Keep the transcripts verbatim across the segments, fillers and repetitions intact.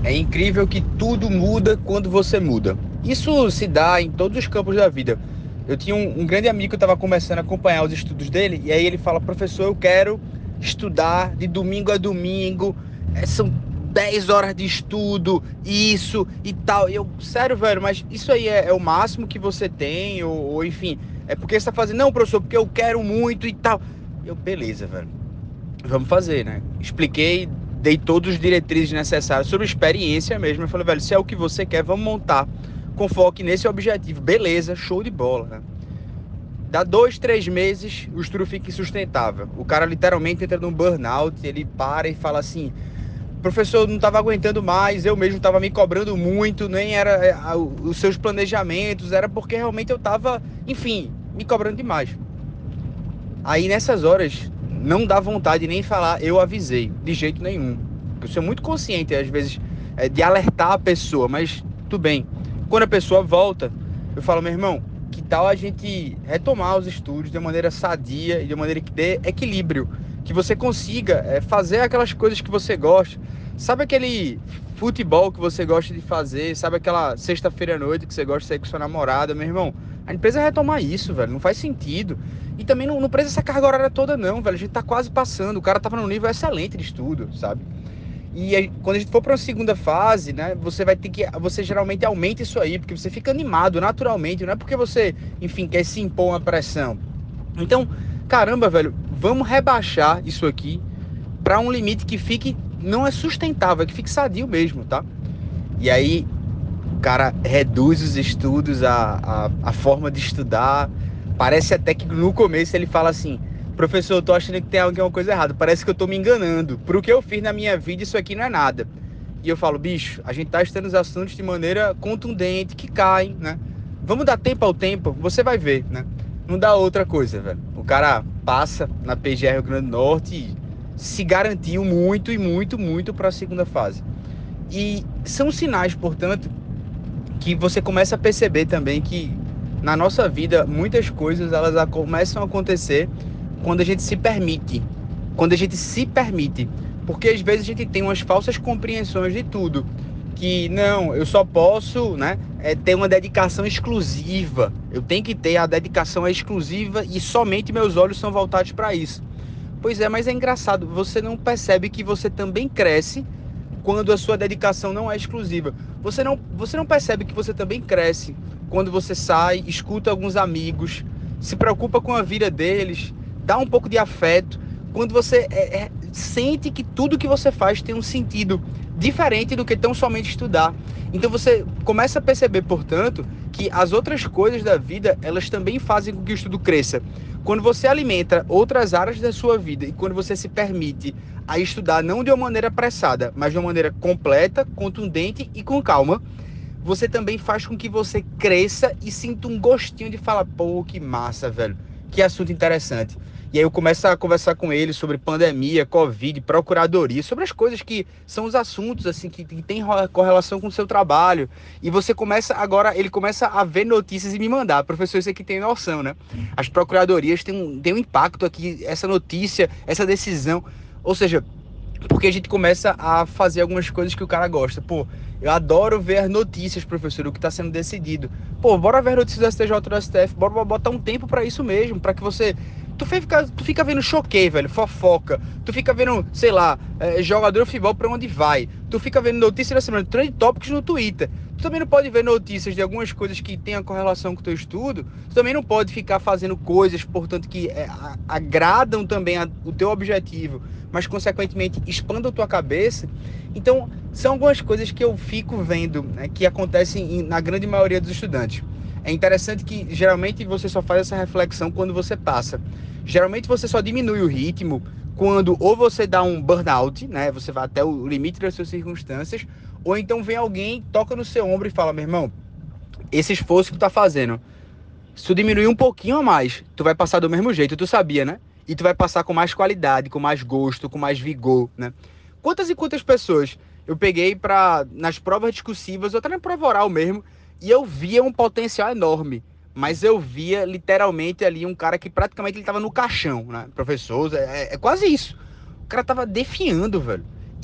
É incrível que tudo muda quando você muda. Isso se dá em todos os campos da vida. Eu tinha um, um grande amigo que estava começando a acompanhar os estudos dele, e aí ele fala: professor, eu quero estudar de domingo a domingo, é, são dez horas de estudo, isso e tal. E eu, sério, velho, mas isso aí é, é o máximo que você tem, ou, ou enfim, é porque você está fazendo, não, professor, porque eu quero muito e tal. Eu, beleza, velho, vamos fazer, né? Expliquei, dei todos os diretrizes necessários sobre experiência mesmo. Eu falei, velho, se é o que você quer, vamos montar com foco nesse objetivo. Beleza, show de bola, né? Dá dois, três meses, o estudo fica insustentável. O cara literalmente entra num burnout, ele para e fala assim: professor, eu não estava aguentando mais, eu mesmo estava me cobrando muito, nem era os seus planejamentos, era porque realmente eu estava, enfim, me cobrando demais. Aí nessas horas, não dá vontade nem falar, eu avisei, de jeito nenhum. Eu sou muito consciente, às vezes, é, de alertar a pessoa, mas tudo bem. Quando a pessoa volta, eu falo, meu irmão, que tal a gente retomar os estudos de maneira sadia e de maneira que dê equilíbrio, que você consiga é, fazer aquelas coisas que você gosta. Sabe aquele futebol que você gosta de fazer? Sabe aquela sexta-feira à noite que você gosta de sair com sua namorada? Meu irmão, a gente precisa retomar isso, velho, não faz sentido. E também não, não precisa essa carga horária toda não, velho, a gente tá quase passando, o cara tava num nível excelente de estudo, sabe? E aí, quando a gente for para uma segunda fase, né, você vai ter que, você geralmente aumenta isso aí, porque você fica animado naturalmente, não é porque você, enfim, quer se impor uma pressão. Então, caramba, velho, vamos rebaixar isso aqui para um limite que fique, não é sustentável, que fique sadio mesmo, tá? E aí, o cara reduz os estudos, a, a, a forma de estudar. Parece até que no começo ele fala assim: professor, eu tô achando que tem alguma coisa errada. Parece que eu tô me enganando. Pro que eu fiz na minha vida, isso aqui não é nada. E eu falo, bicho, a gente tá estudando os assuntos de maneira contundente, que caem, né? Vamos dar tempo ao tempo, você vai ver, né? Não dá outra coisa, velho. O cara passa na P G R Rio Grande do Norte e se garantiu muito e muito, muito para a segunda fase. E são sinais, portanto, que você começa a perceber também que na nossa vida muitas coisas elas começam a acontecer quando a gente se permite, quando a gente se permite, porque às vezes a gente tem umas falsas compreensões de tudo, que não, eu só posso, né, é, ter uma dedicação exclusiva, eu tenho que ter a dedicação exclusiva e somente meus olhos são voltados para isso. Pois é, mas é engraçado, você não percebe que você também cresce quando a sua dedicação não é exclusiva. Você não, você não percebe que você também cresce quando você sai, escuta alguns amigos, se preocupa com a vida deles, dá um pouco de afeto, quando você é, é, sente que tudo que você faz tem um sentido diferente do que tão somente estudar. Então você começa a perceber, portanto, que as outras coisas da vida, elas também fazem com que o estudo cresça. Quando você alimenta outras áreas da sua vida e quando você se permite a estudar não de uma maneira apressada, mas de uma maneira completa, contundente e com calma, você também faz com que você cresça e sinta um gostinho de falar, pô, que massa, velho, que assunto interessante. E aí eu começo a conversar com ele sobre pandemia, Covid, procuradoria, sobre as coisas que são os assuntos assim que, que tem correlação com o seu trabalho. E você começa agora, ele começa a ver notícias e me mandar. Professor, isso aqui tem noção, né? As procuradorias têm um, têm um impacto aqui, essa notícia, essa decisão. Ou seja, porque a gente começa a fazer algumas coisas que o cara gosta. Pô, eu adoro ver as notícias, professor, o que está sendo decidido. Pô, bora ver as notícias do S T J, do S T F, bora botar um tempo para isso mesmo, para que você... Tu fica, tu fica vendo choquei, velho, fofoca. Tu fica vendo, sei lá, é, jogador de futebol pra onde vai. Tu fica vendo notícias da semana, trend topics no Twitter. Tu também não pode ver notícias de algumas coisas que tenham correlação com o teu estudo. Tu também não pode ficar fazendo coisas, portanto, que é, a, agradam também a, o teu objetivo, mas, consequentemente, expandam a tua cabeça. Então, são algumas coisas que eu fico vendo, né, que acontecem em, na grande maioria dos estudantes. É interessante que, geralmente, você só faz essa reflexão quando você passa. Geralmente, você só diminui o ritmo quando ou você dá um burnout, né? Você vai até o limite das suas circunstâncias, ou então vem alguém, toca no seu ombro e fala, meu irmão, esse esforço que tu tá fazendo, se tu diminuir um pouquinho a mais, tu vai passar do mesmo jeito, tu sabia, né? E tu vai passar com mais qualidade, com mais gosto, com mais vigor, né? Quantas e quantas pessoas eu peguei para nas provas discursivas, ou até na prova oral mesmo, e eu via um potencial enorme, mas eu via literalmente ali um cara que praticamente ele tava no caixão, né? Professor, é, é quase isso. O cara tava definhando, velho.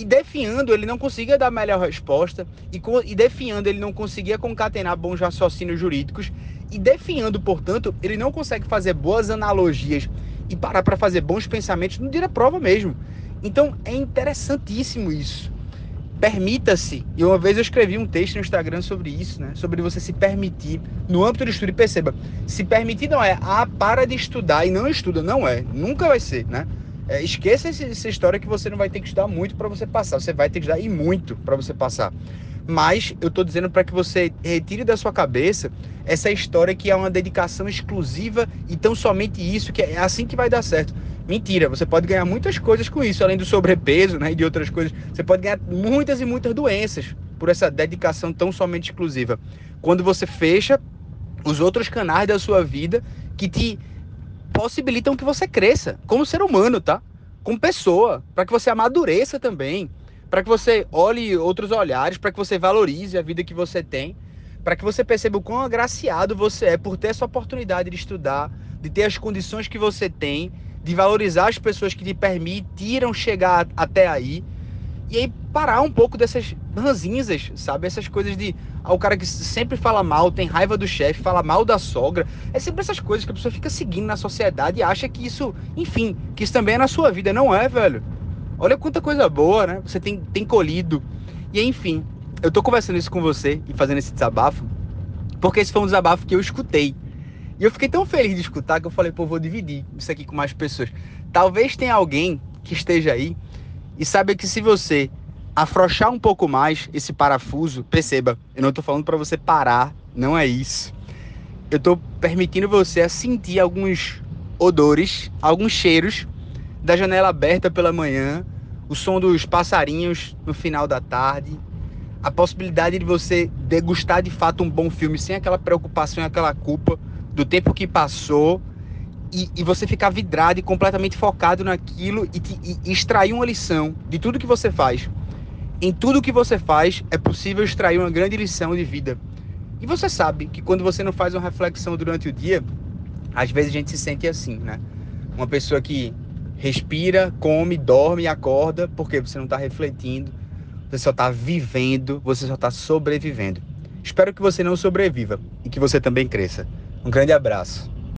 e definhando ele não conseguia dar a melhor resposta, e, e definhando ele não conseguia concatenar bons raciocínios jurídicos, e definhando, portanto, ele não consegue fazer boas analogias e parar para fazer bons pensamentos no dia da prova mesmo. Então é interessantíssimo isso. Permita-se, e uma vez eu escrevi um texto no Instagram sobre isso, né? Sobre você se permitir, no âmbito do estudo, e perceba, se permitir não é, ah, para de estudar e não estuda, não é, nunca vai ser, né? É, esqueça esse, essa história que você não vai ter que estudar muito para você passar, você vai ter que estudar e muito para você passar. Mas eu estou dizendo para que você retire da sua cabeça essa história que é uma dedicação exclusiva e tão somente isso, que é assim que vai dar certo. Mentira, você pode ganhar muitas coisas com isso, além do sobrepeso, né, e de outras coisas. Você pode ganhar muitas e muitas doenças por essa dedicação tão somente exclusiva. Quando você fecha os outros canais da sua vida que te possibilitam que você cresça como ser humano, tá? Como pessoa, para que você amadureça também, para que você olhe outros olhares, para que você valorize a vida que você tem, para que você perceba o quão agraciado você é por ter essa oportunidade de estudar, de ter as condições que você tem, de valorizar as pessoas que te permitiram chegar até aí, e aí parar um pouco dessas ranzinzas, sabe? Essas coisas de... Ah, o cara que sempre fala mal, tem raiva do chefe, fala mal da sogra. É sempre essas coisas que a pessoa fica seguindo na sociedade e acha que isso, enfim, que isso também é na sua vida. Não é, velho. Olha quanta coisa boa, né? Você tem, tem colhido. E aí, enfim, eu tô conversando isso com você e fazendo esse desabafo, porque esse foi um desabafo que eu escutei. E eu fiquei tão feliz de escutar que eu falei, pô, vou dividir isso aqui com mais pessoas. Talvez tenha alguém que esteja aí e saiba que se você afrouxar um pouco mais esse parafuso, perceba, eu não tô falando para você parar, não é isso. Eu tô permitindo você a sentir alguns odores, alguns cheiros da janela aberta pela manhã, o som dos passarinhos no final da tarde, a possibilidade de você degustar de fato um bom filme sem aquela preocupação e aquela culpa do tempo que passou, e, e você ficar vidrado e completamente focado naquilo e, te, e extrair uma lição de tudo que você faz. Em tudo que você faz é possível extrair uma grande lição de vida. E você sabe que quando você não faz uma reflexão durante o dia, às vezes a gente se sente assim, né? Uma pessoa que respira, come, dorme e acorda porque você não está refletindo, você só está vivendo, você só está sobrevivendo. Espero que você não sobreviva e que você também cresça. Um grande abraço.